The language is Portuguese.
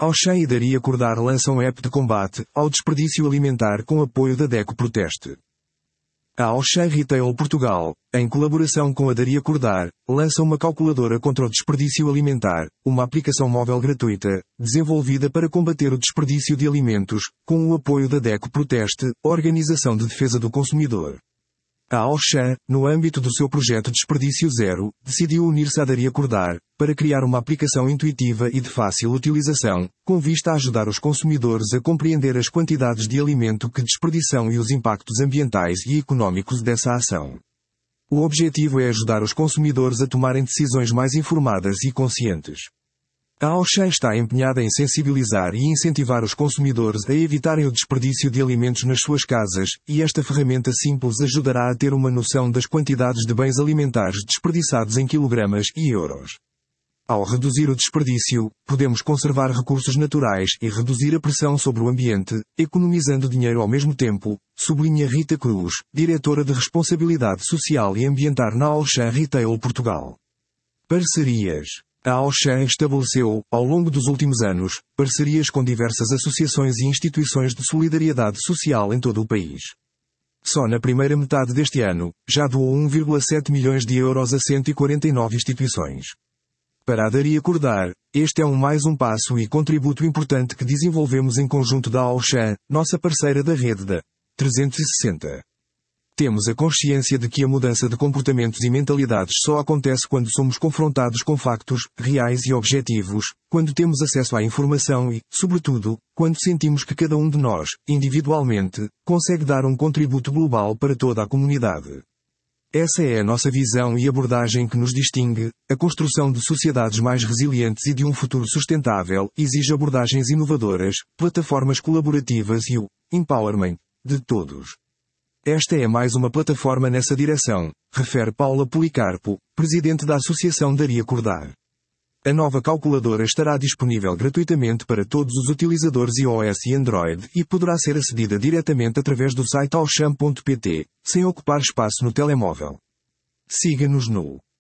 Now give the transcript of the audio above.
Auchan e Daria Acordar lançam app de combate ao desperdício alimentar com apoio da DECO Proteste. A Auchan Retail Portugal, em colaboração com a Daria Acordar, lança uma calculadora contra o desperdício alimentar, uma aplicação móvel gratuita, desenvolvida para combater o desperdício de alimentos, com o apoio da DECO Proteste, Organização de Defesa do Consumidor. A Auchan, no âmbito do seu projeto Desperdício Zero, decidiu unir-se à Daria Acordar, para criar uma aplicação intuitiva e de fácil utilização, com vista a ajudar os consumidores a compreender as quantidades de alimento que desperdiçam e os impactos ambientais e económicos dessa ação. O objetivo é ajudar os consumidores a tomarem decisões mais informadas e conscientes. A Auchan está empenhada em sensibilizar e incentivar os consumidores a evitarem o desperdício de alimentos nas suas casas, e esta ferramenta simples ajudará a ter uma noção das quantidades de bens alimentares desperdiçados em quilogramas e euros. Ao reduzir o desperdício, podemos conservar recursos naturais e reduzir a pressão sobre o ambiente, economizando dinheiro ao mesmo tempo, sublinha Rita Cruz, diretora de Responsabilidade Social e Ambiental na Auchan Retail Portugal. Parcerias. A Auchan estabeleceu, ao longo dos últimos anos, parcerias com diversas associações e instituições de solidariedade social em todo o país. Só na primeira metade deste ano, já doou 1,7 milhões de euros a 149 instituições. Para a Daria Acordar, este é mais um passo e contributo importante que desenvolvemos em conjunto da Auchan, nossa parceira da rede da 360. Temos a consciência de que a mudança de comportamentos e mentalidades só acontece quando somos confrontados com factos, reais e objetivos, quando temos acesso à informação e, sobretudo, quando sentimos que cada um de nós, individualmente, consegue dar um contributo global para toda a comunidade. Essa é a nossa visão e abordagem que nos distingue. A construção de sociedades mais resilientes e de um futuro sustentável exige abordagens inovadoras, plataformas colaborativas e o empowerment de todos. Esta é mais uma plataforma nessa direção, refere Paula Policarpo, presidente da Associação Daria Acordar. A nova calculadora estará disponível gratuitamente para todos os utilizadores iOS e Android e poderá ser acedida diretamente através do site auchan.pt, sem ocupar espaço no telemóvel. Siga-nos no